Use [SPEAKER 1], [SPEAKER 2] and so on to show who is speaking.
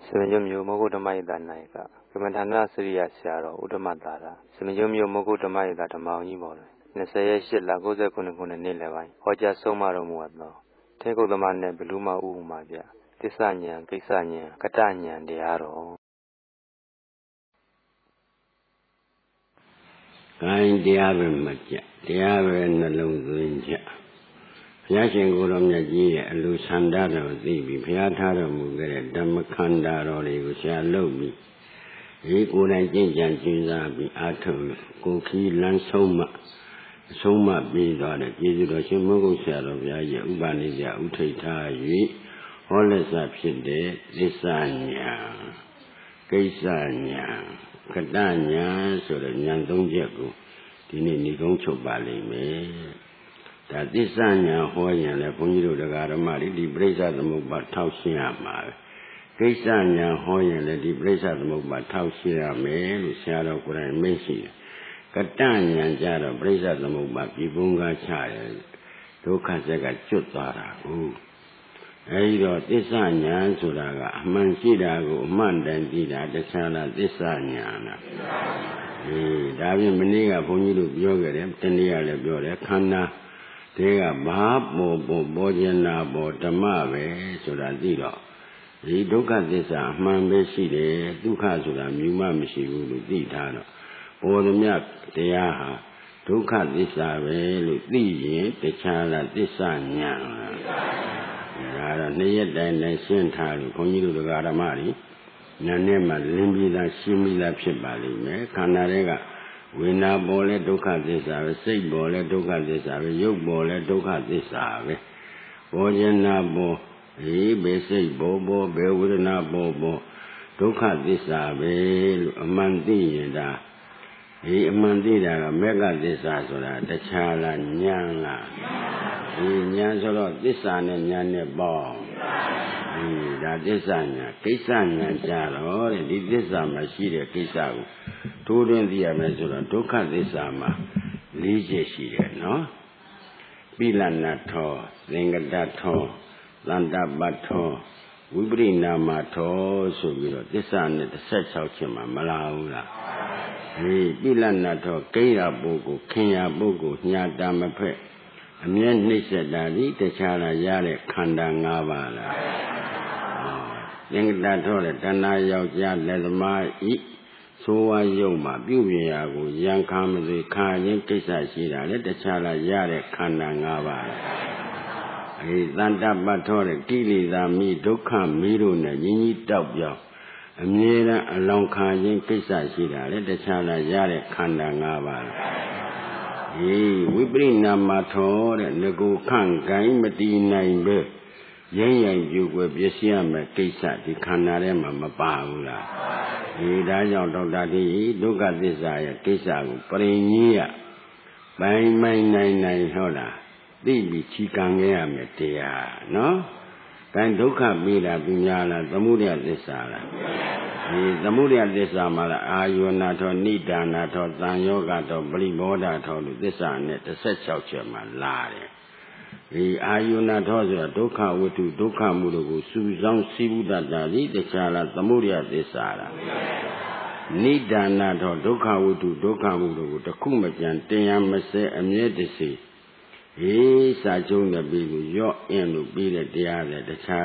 [SPEAKER 1] Semenjumyo mogu dhamayita naika. Kementana Sriya Syaro Uddamatara. Semenjumyo mogu dhamayita dhamaunyi bole. Nesaya shilla goza kune nilewai. Hoja somaro muadno. Teko dhamane beluma uumabya. Tisanya, kisanya, katanya diaro.
[SPEAKER 2] Kain diabe matya. Diabe nalungzuinja. ဘုရားရှင်ကိုယ်တော်မြတ်ကြီးရဲ့အလိုဆန္ဒတော်သိပြီးဘုရားထားတော်မူခဲ့တဲ့ဓမ္မခန္ဓာတော်တွေကိုဆရာလုပ်ပြီးဒီကိုယ်တိုင်ကျင့်ကြံကျင့်စားပြီးအားထုတ်လို့ကိုယ်ခီးလမ်းဆုံးမပြီးသွားတဲ့ကျေးဇူးတော်ရှင်မုဂုတ်ဆရာတော်ဘုရားရဲ့ဥပနိစ္စဥထိတ်ထား၍ဟောလက်စဖြစ်တဲ့သစ္စာညာကိစ္စညာကတညာဆိုတဲ့ဉာဏ်သုံးချက်ကိုဒီနေ့ညီကုန်းချုပ်ပါလိမ့်မယ်ဒါသစ္စာညာဟောရင်လည်းဘုန်းကြီးတို့တရားဓမ္မတွေဒီပြိဿသမုပ္ပါထောက်ရှင်းရမှာပဲကိစ္စညာဟောရင်လည်းဒီပြိဿသမုပ္ပါထောက်ရှင်းရမယ်လို့ဆရာတော်ကိုယ်တိုင်မိတ်ရှိတယ်ကတညာကြတော့ပြိဿသမုပ္ပါပြည်ပုံးကားချတယ်ဒုက္ခစက်ကကျွတ်သွားတာဟုတ်အဲဒီတော့သစ္စာညာဆိုတာကအမှန်ရှိတာကိုအမှန်တန်သိတာတခြားလားသစ္စာညာလားဒါပြင်မနေ့ကဘုန်းကြီးတို့ပြောခဲ့တယ်တနေ့ကလည်းပြောတယ်ခန္ဓာတဲကဘာပေါ်ခြင်းနာပေါ်ဓမ္မပဲဆိုတာသိတော့ဒီဒုက္ခသစ္စာအမှန်ပဲရှိတယ်ဒုက္ခဆိုတာမြူမမရှိဘူးလို့သိထားတော့ပေါ်သမျှတရားဟာဒုက္ခသစ္စာပဲလို့သိရင်တခြားလားသစ္စာညာလားဒါတော့နေ့ရက်တိုင်းရှင်းထားလို့ခွန်ကြီးတို့တရားဓမ္မတွေနာနဲ့မှလင်းပြီးသားရှင်းပြီးသားဖြစ်ပါလိမ့်မယ်ခန္ဓာတွေကဝိညာဉ်ပေါ်လဲဒုက္ခသစ္စာပဲစိတ်ပေါ်လဲဒုက္ခသစ္စာပဲရုပ်ပေါ်လဲဒုက္ခသစ္စာပဲပေါ်ခြင်းနာပေါ်ဘယ်စိတ်ပေါ်ဘယ်ဝေဒနာပေါ်ဒုက္ခသစ္စာပဲလို့အမှန်သိရင်ဒါအမှန်သိတာကမေဃသစ္စာဆိုတာတခြားလားဉာဏ်လားဉာဏ်ဆိုတော့သစ္စာနဲ့ဉာဏ်နဲ့ပေါ့ဒါသစ္စာညာကိစ္စညာကြတော့ဒီသစ္စာမှာရှိတဲ့ကိစ္စကိုထိုးတွင်းသိရမယ်ဆိုတော့ဒုက္ခသစ္စာမှာ၄ချက်ရှိတယ်နော်ပိလနာထောသင်္ကတထောသန္တပထောဝိပရိနာမထောဆိုပြီးတော့သစ္စာနဲ့16ချက်မှာမလာဘူးလားပိလနာထောကိရိယာပုဂ္ဂိုလ်ခင်ယာပုဂ္ဂိုလ်ညာတာမဖက်အမြဲနှိမ့်ဆက်တာဒီတခြားလားရတဲ့ခန္ဓာ၅ပါးလားသင်္ကတထောတဲ့တဏှာယောက်ျားလက်သမားဤဆိုဝါယုံမှာပြုပြင်ရာကိုရံခါမစေခါရင်ကိစ္စရှိတာလေတခြားလားရတဲ့ခန္ဓာ၅ပါးသန္တပထောတဲ့ကိလေသာမိဒုက္ခမိတို့နဲ့ညီညီတောက်ပြောင်းအမြဲတမ်းအလောင်းခါရင်ကိစ္စရှိတာလေတခြားလားရတဲ့ခန္ဓာ၅ပါးဝိပရိနာမထောတဲ့ငကိုခန့်ကိုင်းမတီးနိုင်ပဲရိုင်းပြုွယ်ပစ္စည်းရမယ်ကိစ္စဒီခန္ဓာထဲမှာမပါဘူးလားဒါကြောင့်ဒေါက်တာဒီဒုက္ခသစ္စာရဲ့ကိစ္စကိုပရိညိယပိုင်နိုင်ဟုတ်လားသိပြီးချီကံခဲ့ရမယ်တရားနော်ဒါဒုက္ခပြီးတာသူများလားသမုဒယသစ္စာလားသမုဒယသစ္စာမှာလားအာယောနာထောနိဒာနာထောသံယောဂထောပရိဘောဓထောလို့သစ္စာနဲ့16ချက်မှာလာတယ်အာယုဏထောဆိုတာဒုက္ခဝတ္ထုဒုက္ခမှုတို့ကိုစုဆောင်စိဗုဒ္ဓတာဒီတခြားလားသမုဒယသစ္စာလားနိဒာနာထောဒုက္ခဝတ္ထုဒုက္ခမှုတို့ကိုတခုမကြံတင်ရမစဲအမြဲတစေစာကျုံးတဲ့ပြီးကိုရော့အင်းလို့ပြီးတဲ့တရားတဲ့တခြား